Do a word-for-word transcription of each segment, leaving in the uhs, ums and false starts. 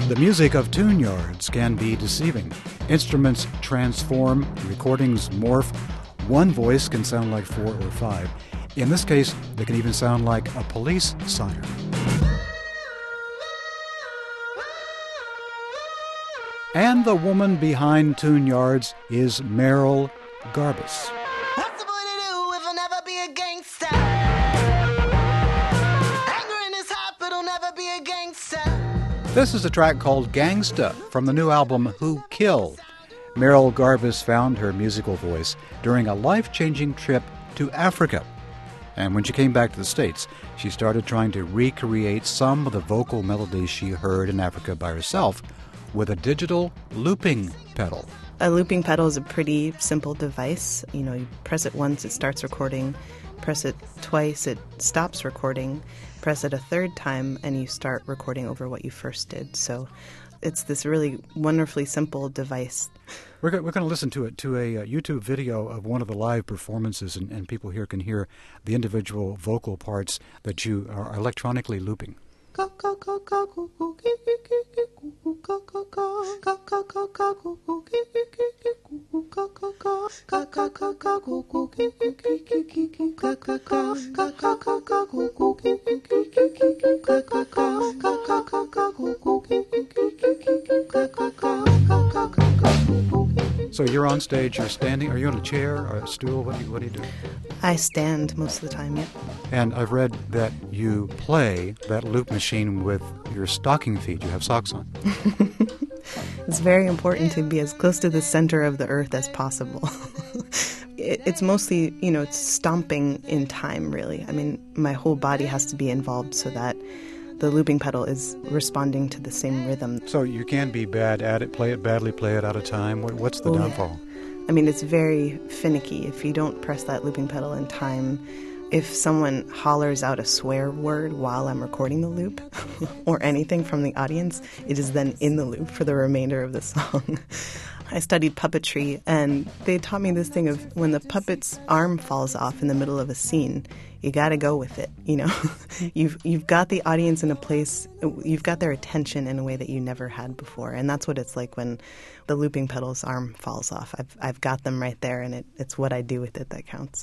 The music of tune yards can be deceiving. Instruments transform, recordings morph. One voice can sound like four or five. In this case, they can even sound like a police siren. And the woman behind tune yards is Merrill Garbus. What's the boy to do if he'll never be a gangster? Anger in his heart, but he'll never be a gangster. This is a track called Gangsta from the new album Who Kill. Merrill Garbus found her musical voice during a life-changing trip to Africa. And when she came back to the States, she started trying to recreate some of the vocal melodies she heard in Africa by herself with a digital looping pedal. A looping pedal is a pretty simple device. You know, you press it once, it starts recording. Press it twice, it stops recording. Press it a third time, and you start recording over what you first did. So it's this really wonderfully simple device. We're, go- we're going to listen to it to a uh, YouTube video of one of the live performances, and, and people here can hear the individual vocal parts that you are electronically looping. So you're on stage, you're standing, are you on a chair or a stool? What do you, what do, you do? I stand most of the time, yeah. And I've read that you play that loop machine with your stocking feet. You have socks on. It's very important to be as close to the center of the earth as possible. it, it's mostly, you know, it's stomping in time, really. I mean, my whole body has to be involved so that the looping pedal is responding to the same rhythm. So you can be bad at it, play it badly, play it out of time. What, what's the oh, downfall? I mean, it's very finicky. If you don't press that looping pedal in time, if someone hollers out a swear word while I'm recording the loop or anything from the audience, it is then in the loop for the remainder of the song. I studied puppetry, and they taught me this thing of when the puppet's arm falls off in the middle of a scene, you got to go with it, you know. you've you've got the audience in a place, you've got their attention in a way that you never had before, and that's what it's like when the looping pedal's arm falls off. I've I've got them right there, and it, it's what I do with it that counts.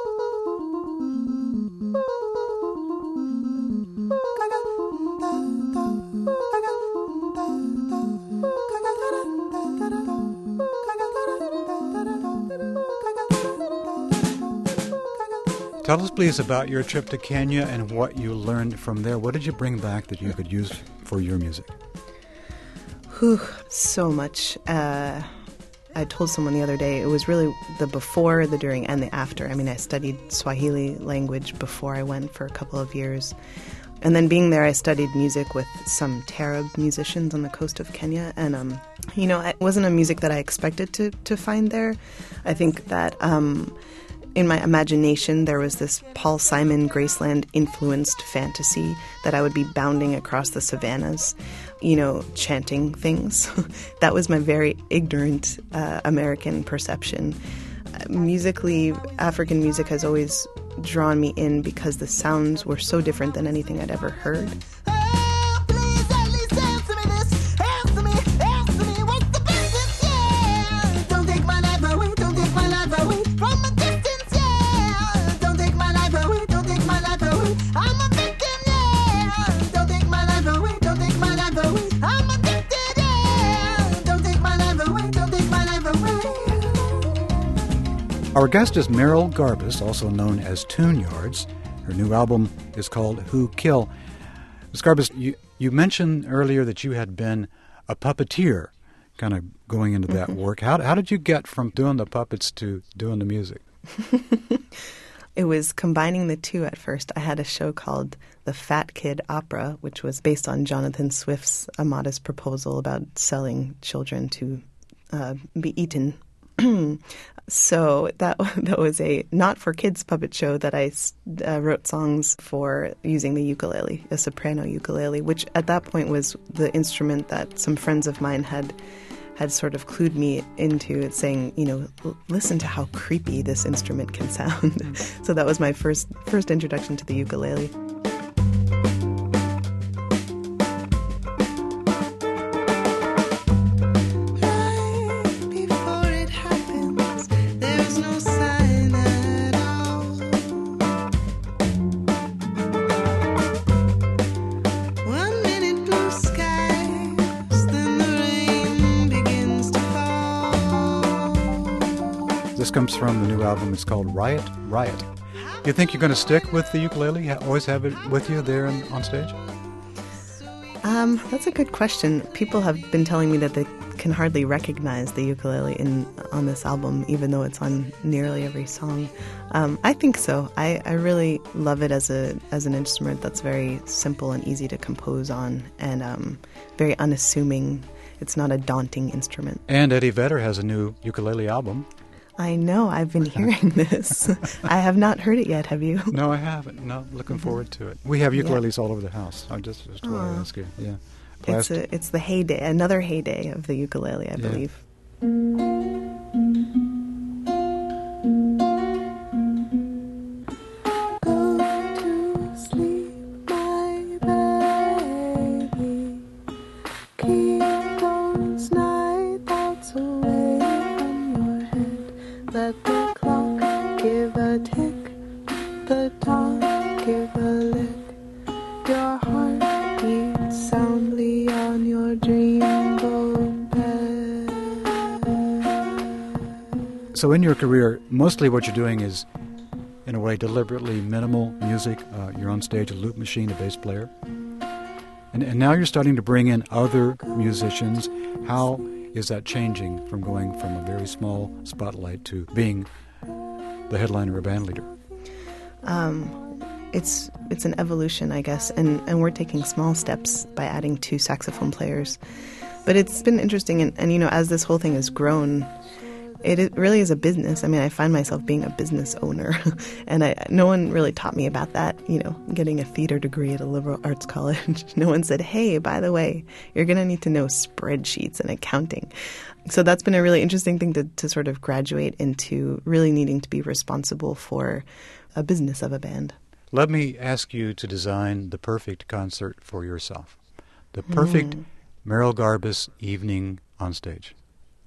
Tell us, please, about your trip to Kenya and what you learned from there. What did you bring back that you could use for your music? Whew, so much. Uh, I told someone the other day, it was really the before, the during, and the after. I mean, I studied Swahili language before I went for a couple of years. And then being there, I studied music with some Taarab musicians on the coast of Kenya. And, um, you know, it wasn't a music that I expected to, to find there. I think that um, in my imagination, there was this Paul Simon Graceland-influenced fantasy that I would be bounding across the savannas, you know, chanting things. That was my very ignorant uh, American perception. Uh, musically, African music has always drawn me in because the sounds were so different than anything I'd ever heard. Our guest is Merrill Garbus, also known as Tune Yards. Her new album is called Who Kill. Miz Garbus, you, you mentioned earlier that you had been a puppeteer, kind of going into that mm-hmm. work. How, how did you get from doing the puppets to doing the music? It was combining the two at first. I had a show called The Fat Kid Opera, which was based on Jonathan Swift's A Modest Proposal about selling children to uh, be eaten. So that that was a not-for-kids puppet show that I uh, wrote songs for using the ukulele, a soprano ukulele, which at that point was the instrument that some friends of mine had had sort of clued me into it, saying, you know, listen to how creepy this instrument can sound. So that was my first first introduction to the ukulele. comes from the new album. It's called Riot, Riot. Do you think you're going to stick with the ukulele? Ha- always have it with you there in, on stage? Um, that's a good question. People have been telling me that they can hardly recognize the ukulele in on this album, even though it's on nearly every song. Um, I think so. I, I really love it as a as an instrument that's very simple and easy to compose on, and um, very unassuming. It's not a daunting instrument. And Eddie Vedder has a new ukulele album. I know. I've been hearing this. I have not heard it yet. Have you? No, I haven't. No, looking forward to it. We have ukuleles yeah. all over the house. I just just want to ask you. Yeah, it's a, it's the heyday, another heyday of the ukulele, I yeah. believe. So in your career, mostly what you're doing is, in a way, deliberately minimal music. Uh, you're on stage, a loop machine, a bass player. And, and now you're starting to bring in other musicians. How is that changing from going from a very small spotlight to being the headliner or band leader? Um, it's it's an evolution, I guess, and, and we're taking small steps by adding two saxophone players. But it's been interesting, and, and you know, as this whole thing has grown, It, it really is a business. I mean, I find myself being a business owner, and I, no one really taught me about that, you know, getting a theater degree at a liberal arts college. No one said, hey, by the way, you're going to need to know spreadsheets and accounting. So that's been a really interesting thing to, to sort of graduate into really needing to be responsible for a business of a band. Let me ask you to design the perfect concert for yourself. The perfect mm. Merrill Garbus evening on stage.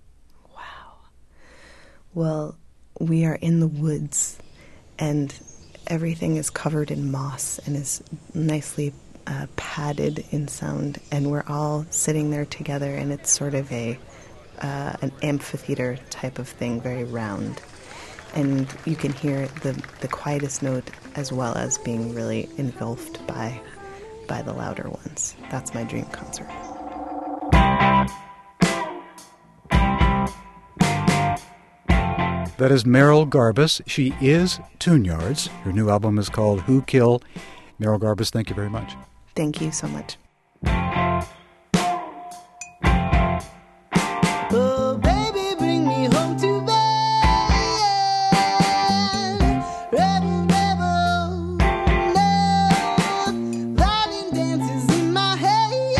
Well, we are in the woods, and everything is covered in moss and is nicely uh, padded in sound, and we're all sitting there together, and it's sort of a uh, an amphitheater type of thing, very round. And you can hear the, the quietest note as well as being really engulfed by by the louder ones. That's my dream concert. That is Merrill Garbus. She is Tune Yards. Her new album is called Who Kill. Merrill Garbus, thank you very much. Thank you so much. Oh, baby, bring me home to bed. Rebel, rebel, no. Violin dances in my head.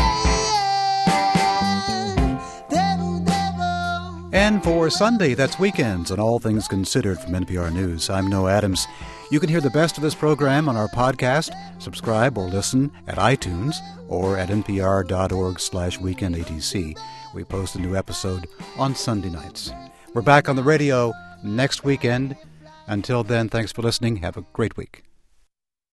Devil, devil. And for Sunday, that's Weekends on All Things Considered from N P R News. I'm Noah Adams. You can hear the best of this program on our podcast. Subscribe or listen at iTunes or at npr.org slash weekendatc. We post a new episode on Sunday nights. We're back on the radio next weekend. Until then, thanks for listening. Have a great week.